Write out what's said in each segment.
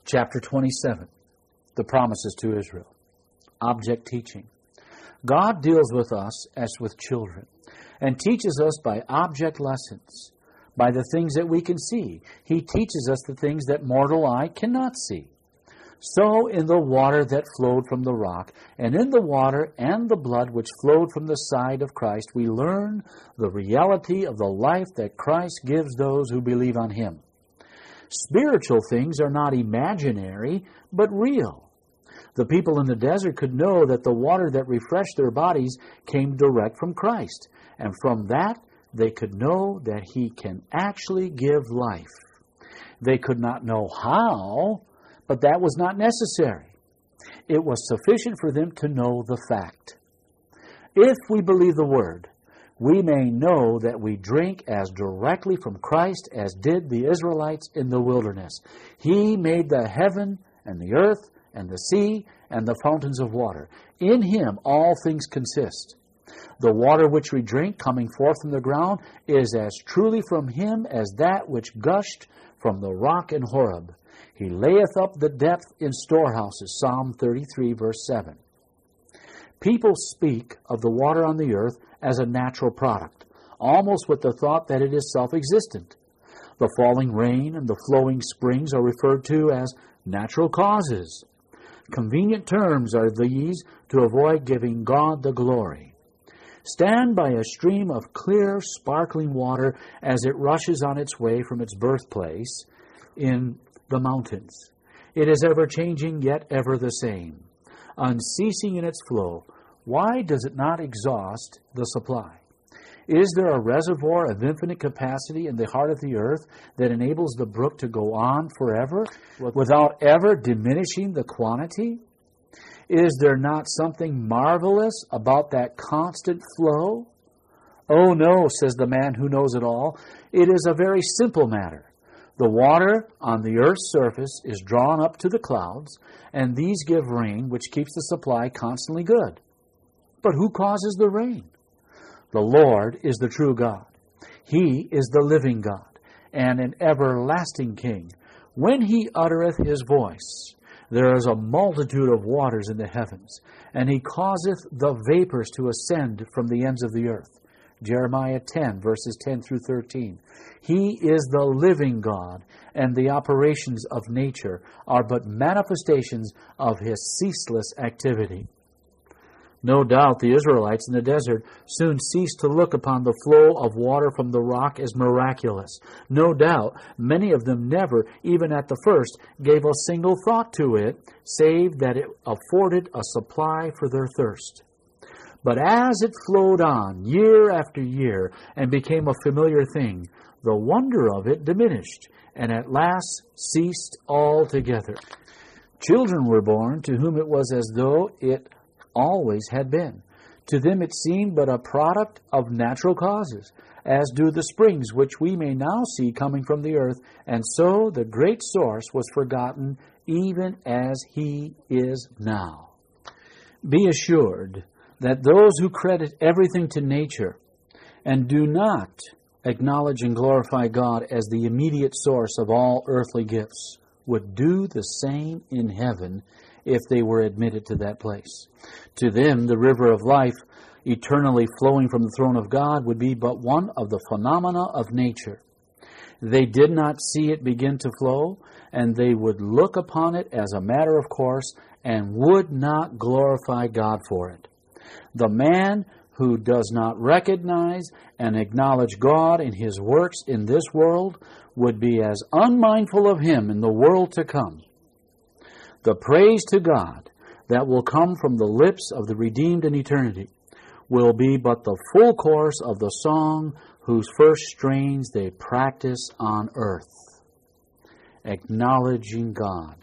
Chapter 27, the promises to Israel. Object teaching. God deals with us as with children and teaches us by object lessons, by the things that we can see. He teaches us the things that mortal eye cannot see. So in the water that flowed from the rock, and in the water and the blood which flowed from the side of Christ, we learn the reality of the life that Christ gives those who believe on Him. Spiritual things are not imaginary, but real. The people in the desert could know that the water that refreshed their bodies came direct from Christ, and from that they could know that He can actually give life. They could not know how, but that was not necessary. It was sufficient for them to know the fact. If we believe the Word, we may know that we drink as directly from Christ as did the Israelites in the wilderness. He made the heaven and the earth and the sea and the fountains of water. In Him all things consist. The water which we drink coming forth from the ground is as truly from Him as that which gushed from the rock in Horeb. He layeth up the depth in storehouses. Psalm 33, verse 7. People speak of the water on the earth as a natural product, almost with the thought that it is self-existent. The falling rain and the flowing springs are referred to as natural causes. Convenient terms are these to avoid giving God the glory. Stand by a stream of clear, sparkling water as it rushes on its way from its birthplace in the mountains. It is ever-changing, yet ever the same, unceasing in its flow. Why does it not exhaust the supply? Is there a reservoir of infinite capacity in the heart of the earth that enables the brook to go on forever without ever diminishing the quantity? Is there not something marvelous about that constant flow? Oh no, says the man who knows it all. It is a very simple matter. The water on the earth's surface is drawn up to the clouds, and these give rain, which keeps the supply constantly good. But who causes the rain? The Lord is the true God. He is the living God, and an everlasting King. When He uttereth His voice, there is a multitude of waters in the heavens, and He causeth the vapors to ascend from the ends of the earth. Jeremiah 10, verses 10 through 13. He is the living God, and the operations of nature are but manifestations of His ceaseless activity. No doubt the Israelites in the desert soon ceased to look upon the flow of water from the rock as miraculous. No doubt many of them never, even at the first, gave a single thought to it, save that it afforded a supply for their thirst. But as it flowed on year after year and became a familiar thing, the wonder of it diminished and at last ceased altogether. Children were born to whom it was as though it always had been. To them it seemed but a product of natural causes, as do the springs which we may now see coming from the earth, and so the great source was forgotten even as He is now. Be assured that those who credit everything to nature and do not acknowledge and glorify God as the immediate source of all earthly gifts would do the same in heaven if they were admitted to that place. To them, the river of life, eternally flowing from the throne of God, would be but one of the phenomena of nature. They did not see it begin to flow, and they would look upon it as a matter of course and would not glorify God for it. The man who does not recognize and acknowledge God in His works in this world would be as unmindful of Him in the world to come. The praise to God that will come from the lips of the redeemed in eternity will be but the full course of the song whose first strains they practice on earth. Acknowledging God.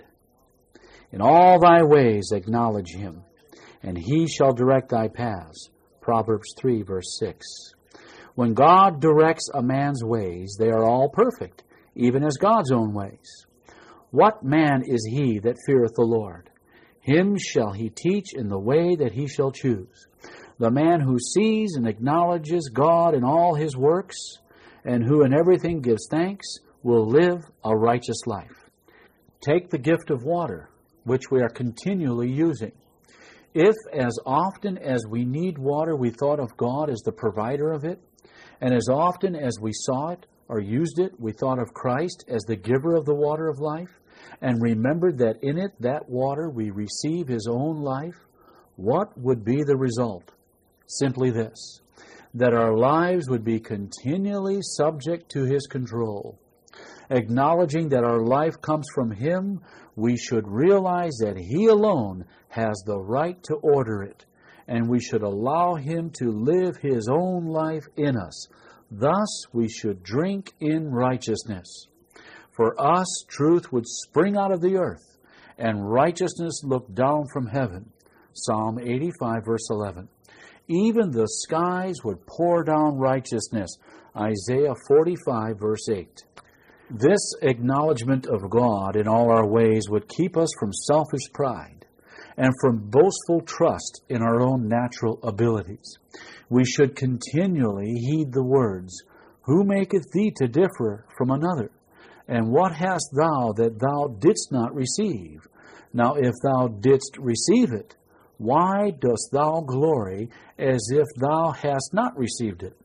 In all thy ways acknowledge Him, and He shall direct thy paths. Proverbs 3, verse 6. When God directs a man's ways, they are all perfect, even as God's own ways. What man is he that feareth the Lord? Him shall He teach in the way that he shall choose. The man who sees and acknowledges God in all His works, and who in everything gives thanks, will live a righteous life. Take the gift of water, which we are continually using. If, as often as we need water, we thought of God as the provider of it, and as often as we saw it or used it, we thought of Christ as the giver of the water of life, and remembered that in it, that water, we receive His own life, what would be the result? Simply this, that our lives would be continually subject to His control. Acknowledging that our life comes from Him, we should realize that He alone has the right to order it, and we should allow Him to live His own life in us. Thus we should drink in righteousness. For us, truth would spring out of the earth, and righteousness look down from heaven. Psalm 85, verse 11. Even the skies would pour down righteousness. Isaiah 45, verse 8. This acknowledgement of God in all our ways would keep us from selfish pride and from boastful trust in our own natural abilities. We should continually heed the words, "Who maketh thee to differ from another? And what hast thou that thou didst not receive? Now if thou didst receive it, why dost thou glory as if thou hast not received it?"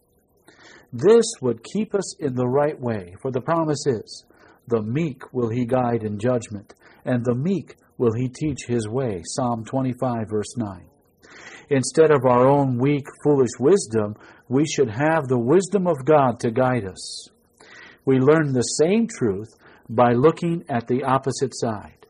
This would keep us in the right way, for the promise is, "The meek will He guide in judgment, and the meek will He teach His way." Psalm 25, verse 9. Instead of our own weak, foolish wisdom, we should have the wisdom of God to guide us. We learn the same truth by looking at the opposite side.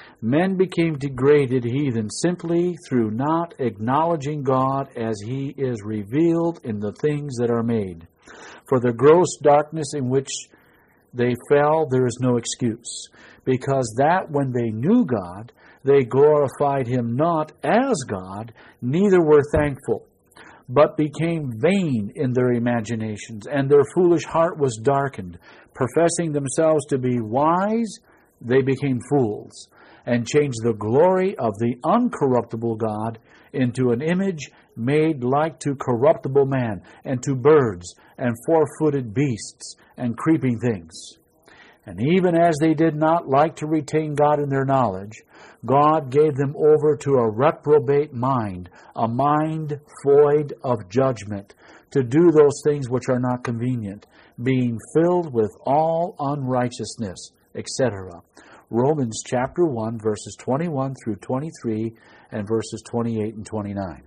Men became degraded heathen simply through not acknowledging God as He is revealed in the things that are made. For the gross darkness in which they fell, there is no excuse, because that when they knew God, they glorified Him not as God, neither were thankful, but became vain in their imaginations, and their foolish heart was darkened. Professing themselves to be wise, they became fools, and changed the glory of the uncorruptible God into an image made like to corruptible man, and to birds, and four-footed beasts, and creeping things. And even as they did not like to retain God in their knowledge, God gave them over to a reprobate mind, a mind void of judgment, to do those things which are not convenient, being filled with all unrighteousness, etc. Romans chapter 1, verses 21 through 23, and verses 28 and 29.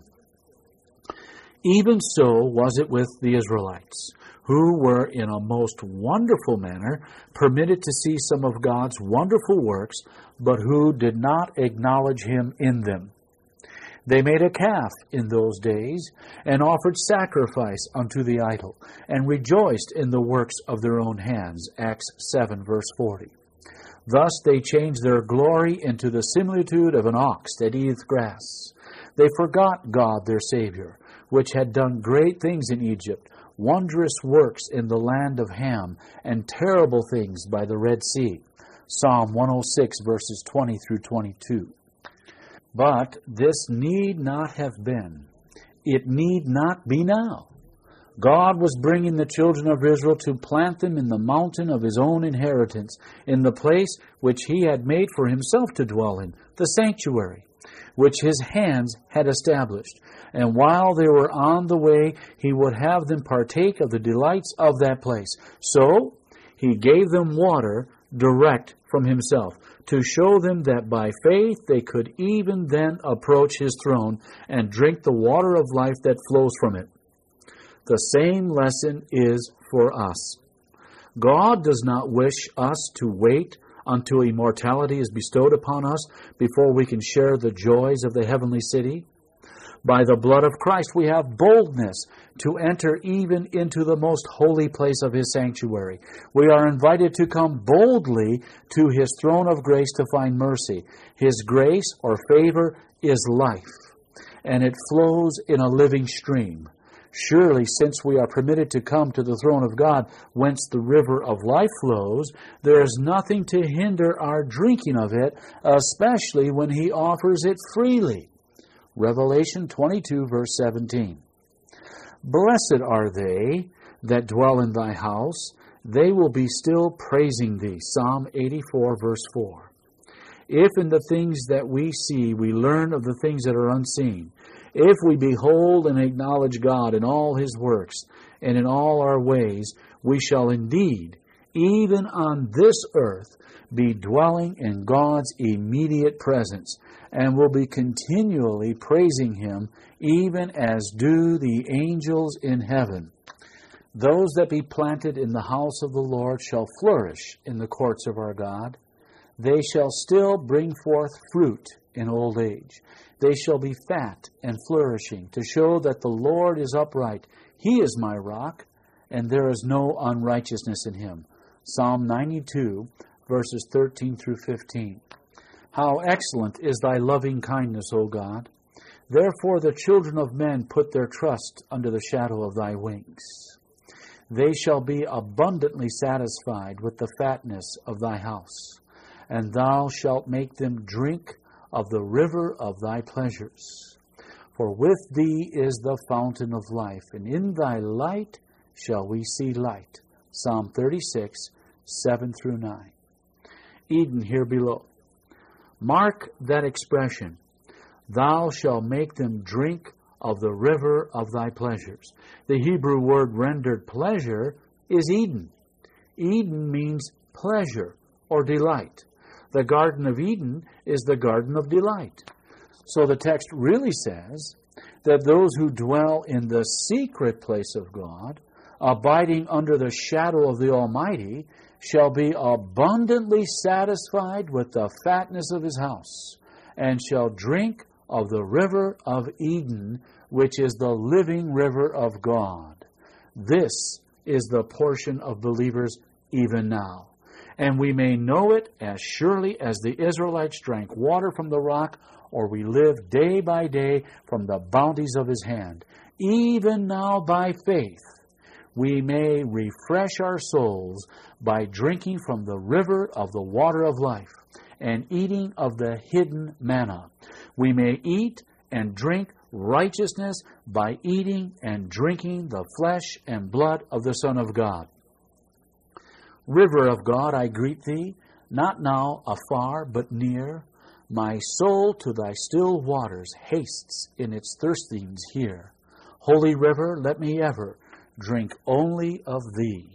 Even so was it with the Israelites, who were in a most wonderful manner permitted to see some of God's wonderful works, but who did not acknowledge Him in them. They made a calf in those days, and offered sacrifice unto the idol, and rejoiced in the works of their own hands. Acts 7, verse 40. Thus they changed their glory into the similitude of an ox that eateth grass. They forgot God their Savior, which had done great things in Egypt, wondrous works in the land of Ham, and terrible things by the Red Sea. Psalm 106, verses 20 through 22. But this need not have been. It need not be now. God was bringing the children of Israel to plant them in the mountain of His own inheritance, in the place which He had made for Himself to dwell in, the sanctuary, which His hands had established. And while they were on the way, He would have them partake of the delights of that place. So He gave them water direct from Himself, to show them that by faith they could even then approach His throne and drink the water of life that flows from it. The same lesson is for us. God does not wish us to wait until immortality is bestowed upon us before we can share the joys of the heavenly city. By the blood of Christ we have boldness to enter even into the most holy place of His sanctuary. We are invited to come boldly to His throne of grace to find mercy. His grace or favor is life, and it flows in a living stream. Surely, since we are permitted to come to the throne of God, whence the river of life flows, there is nothing to hinder our drinking of it, especially when He offers it freely. Revelation 22, verse 17. Blessed are they that dwell in thy house. They will be still praising thee. Psalm 84, verse 4. If in the things that we see we learn of the things that are unseen, if we behold and acknowledge God in all His works and in all our ways, we shall indeed, even on this earth, be dwelling in God's immediate presence, and will be continually praising Him, even as do the angels in heaven. Those that be planted in the house of the Lord shall flourish in the courts of our God. They shall still bring forth fruit in old age. They shall be fat and flourishing, to show that the Lord is upright. He is my rock, and there is no unrighteousness in Him. Psalm 92, verses 13 through 15. How excellent is thy loving kindness, O God! Therefore the children of men put their trust under the shadow of thy wings. They shall be abundantly satisfied with the fatness of thy house, and thou shalt make them drink of the river of thy pleasures. For with thee is the fountain of life, and in thy light shall we see light. Psalm 36, 7 through 9. Eden here below. Mark that expression. Thou shalt make them drink of the river of thy pleasures. The Hebrew word rendered pleasure is Eden. Eden means pleasure or delight. The Garden of Eden is the garden of delight. So the text really says that those who dwell in the secret place of God, abiding under the shadow of the Almighty, shall be abundantly satisfied with the fatness of His house, and shall drink of the river of Eden, which is the living river of God. This is the portion of believers even now. And we may know it as surely as the Israelites drank water from the rock, or we live day by day from the bounties of His hand. Even now by faith, we may refresh our souls by drinking from the river of the water of life and eating of the hidden manna. We may eat and drink righteousness by eating and drinking the flesh and blood of the Son of God. River of God, I greet thee, not now afar, but near. My soul to thy still waters hastes in its thirstings here. Holy river, let me ever drink only of thee.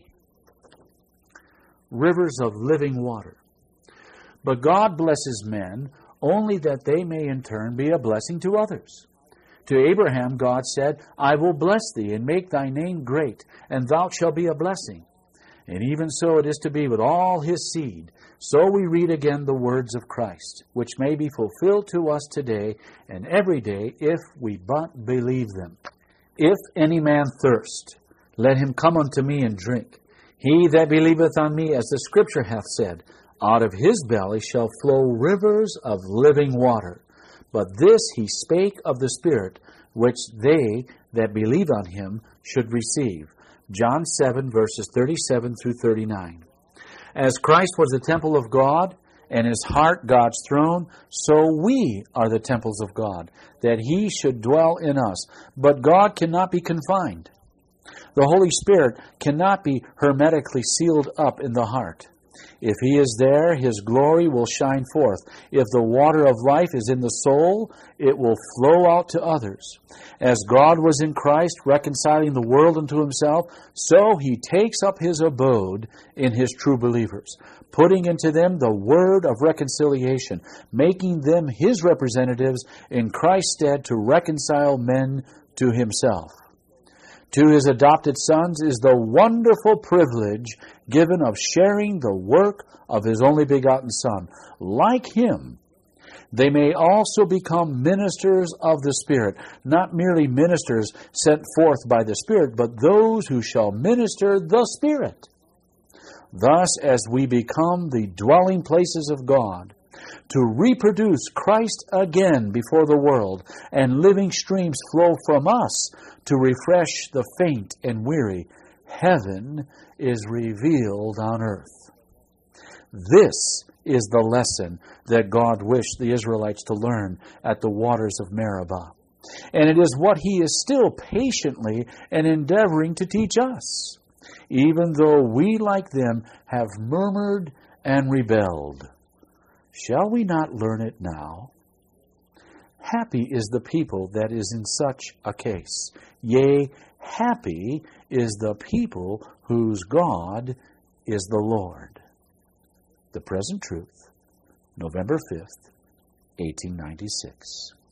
Rivers of living water. But God blesses men only that they may in turn be a blessing to others. To Abraham God said, I will bless thee and make thy name great, and thou shalt be a blessing. And even so it is to be with all his seed. So we read again the words of Christ, which may be fulfilled to us today and every day if we but believe them. If any man thirst, let him come unto me and drink. He that believeth on me, as the Scripture hath said, out of his belly shall flow rivers of living water. But this he spake of the Spirit, which they that believe on him should receive. John 7, verses 37 through 39. As Christ was the temple of God, and his heart God's throne, so we are the temples of God, that he should dwell in us. But God cannot be confined. The Holy Spirit cannot be hermetically sealed up in the heart. If he is there, his glory will shine forth. If the water of life is in the soul, it will flow out to others. As God was in Christ, reconciling the world unto himself, so he takes up his abode in his true believers, putting into them the word of reconciliation, making them his representatives in Christ's stead to reconcile men to himself. To his adopted sons is the wonderful privilege given of sharing the work of his only begotten Son. Like him, they may also become ministers of the Spirit, not merely ministers sent forth by the Spirit, but those who shall minister the Spirit. Thus, as we become the dwelling places of God, to reproduce Christ again before the world, and living streams flow from us to refresh the faint and weary, heaven is revealed on earth. This is the lesson that God wished the Israelites to learn at the waters of Meribah. And it is what he is still patiently and endeavoring to teach us, even though we, like them, have murmured and rebelled. Shall we not learn it now? Happy is the people that is in such a case. Yea, happy is the people whose God is the Lord. The Present Truth, November 5th, 1896.